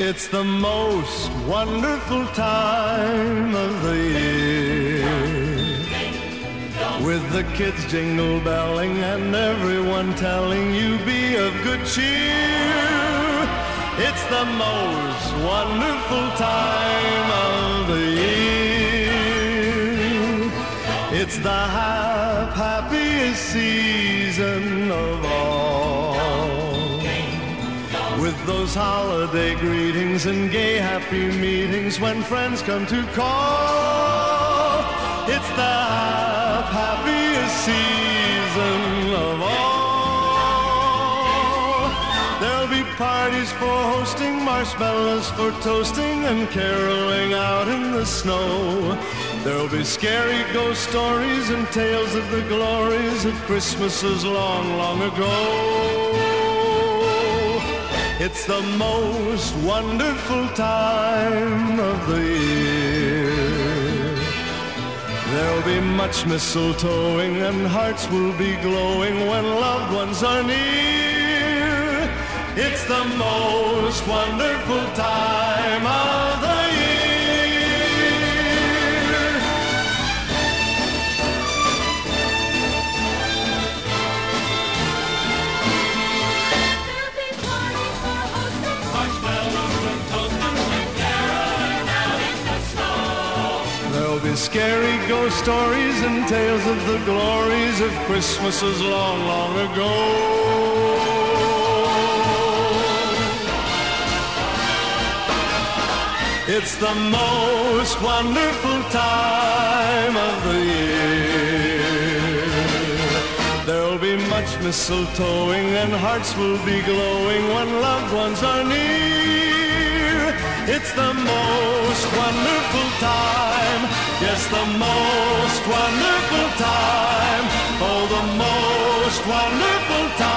It's the most wonderful time of the year, with the kids jingle belling and everyone telling you be of good cheer. It's the most wonderful time of the year. It's the happiest season of all, with those holiday greetings and gay happy meetings when friends come to call. It's the happiest season of all. There'll be parties for hosting, marshmallows for toasting, and caroling out in the snow. There'll be scary ghost stories and tales of the glories of Christmases long, long ago. It's the most wonderful time of the year. There'll be much mistletoeing and hearts will be glowing when loved ones are near. It's the most wonderful time of the year. Scary ghost stories and tales of the glories of Christmases long, long ago. It's the most wonderful time of the year. There'll be much mistletoeing and hearts will be glowing when loved ones are near. It's the most wonderful time. Yes, the most wonderful time. Oh, the most wonderful time.